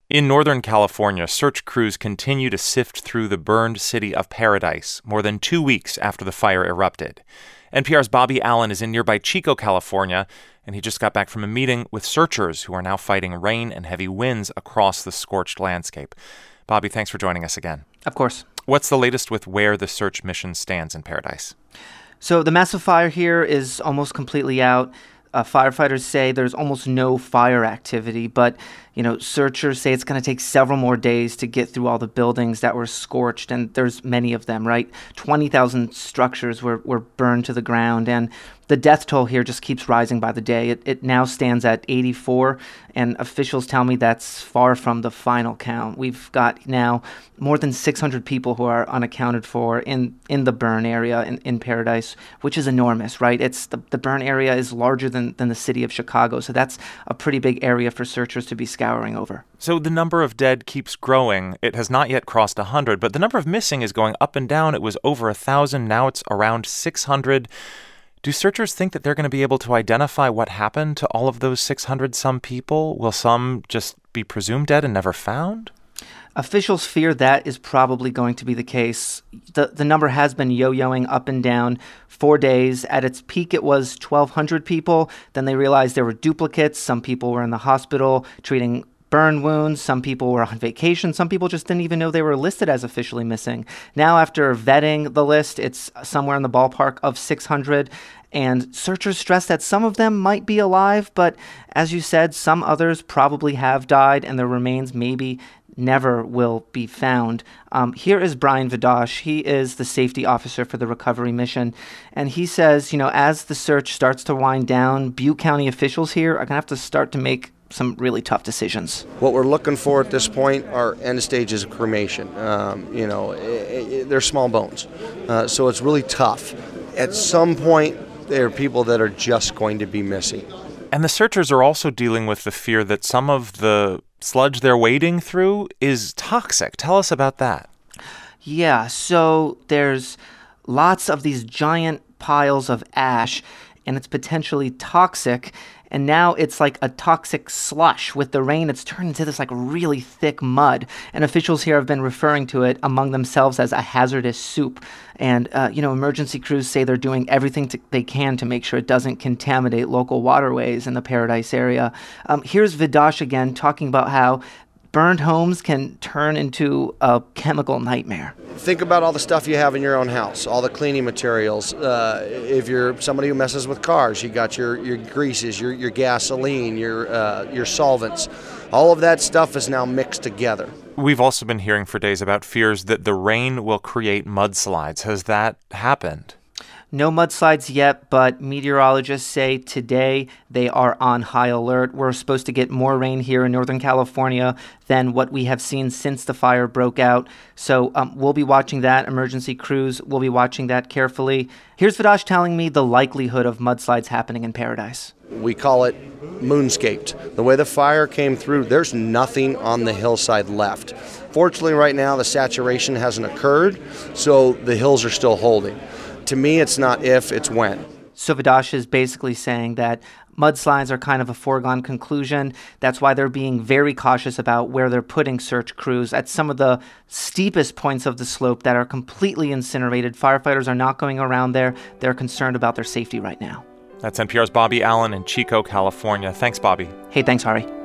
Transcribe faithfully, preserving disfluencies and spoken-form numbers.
In Northern California, search crews continue to sift through the burned city of Paradise more than two weeks after the fire erupted. N P R's Bobby Allen is in nearby Chico, California, and he just got back from a meeting with searchers who are now fighting rain and heavy winds across the scorched landscape. Bobby, thanks for joining us again. Of course. What's the latest with where the search mission stands in Paradise? So the massive fire here is almost completely out. Uh, firefighters say there's almost no fire activity, but, you know, searchers say it's going to take several more days to get through all the buildings that were scorched, and there's many of them, right? twenty thousand structures were, were burned to the ground, and the death toll here just keeps rising by the day. It, it now stands at eighty-four, and officials tell me that's far from the final count. We've got now more than six hundred people who are unaccounted for in, in the burn area in, in Paradise, which is enormous, right? It's the, the burn area is larger than, than the city of Chicago, so that's a pretty big area for searchers to be scouring over. So the number of dead keeps growing. It has not yet crossed one hundred, but the number of missing is going up and down. It was over one thousand. Now it's around six hundred. Do searchers think that they're going to be able to identify what happened to all of those six hundred some people? Will some just be presumed dead and never found? Officials fear that is probably going to be the case. The the number has been yo-yoing up and down for days. At its peak, it was twelve hundred people. Then they realized there were duplicates. Some people were in the hospital treating burn wounds. Some people were on vacation. Some people just didn't even know they were listed as officially missing. Now, after vetting the list, it's somewhere in the ballpark of six hundred. And searchers stress that some of them might be alive, but as you said, some others probably have died, and their remains maybe never will be found. Um, here is Brian Vidosh. He is the safety officer for the recovery mission. And he says, you know, as the search starts to wind down, Butte County officials here are going to have to start to make some really tough decisions. What we're looking for at this point are end stages of cremation. Um, you know, it, it, they're small bones. Uh, so it's really tough. At some point, there are people that are just going to be missing. And the searchers are also dealing with the fear that some of the sludge they're wading through is toxic. Tell us about that. Yeah, so there's lots of these giant piles of ash, and it's potentially toxic. And now it's like a toxic slush. With the rain, it's turned into this like really thick mud. And officials here have been referring to it among themselves as a hazardous soup. And, uh, you know, emergency crews say they're doing everything to, they can to make sure it doesn't contaminate local waterways in the Paradise area. Um, here's Vidosh again talking about how burned homes can turn into a chemical nightmare. Think about all the stuff you have in your own house, all the cleaning materials. Uh, if you're somebody who messes with cars, you got your, your greases, your, your gasoline, your, uh, your solvents. All of that stuff is now mixed together. We've also been hearing for days about fears that the rain will create mudslides. Has that happened? No mudslides yet, but meteorologists say today they are on high alert. We're supposed to get more rain here in Northern California than what we have seen since the fire broke out. So um, we'll be watching that. Emergency crews will be watching that carefully. Here's Vidosh telling me the likelihood of mudslides happening in Paradise. We call it moonscaped. The way the fire came through, there's nothing on the hillside left. Fortunately, right now, the saturation hasn't occurred, so the hills are still holding. To me, it's not if, it's when. So Vidosh is basically saying that mudslides are kind of a foregone conclusion. That's why they're being very cautious about where they're putting search crews. At some of the steepest points of the slope that are completely incinerated, firefighters are not going around there. They're concerned about their safety right now. That's N P R's Bobby Allen in Chico, California. Thanks, Bobby. Hey, thanks, Hari.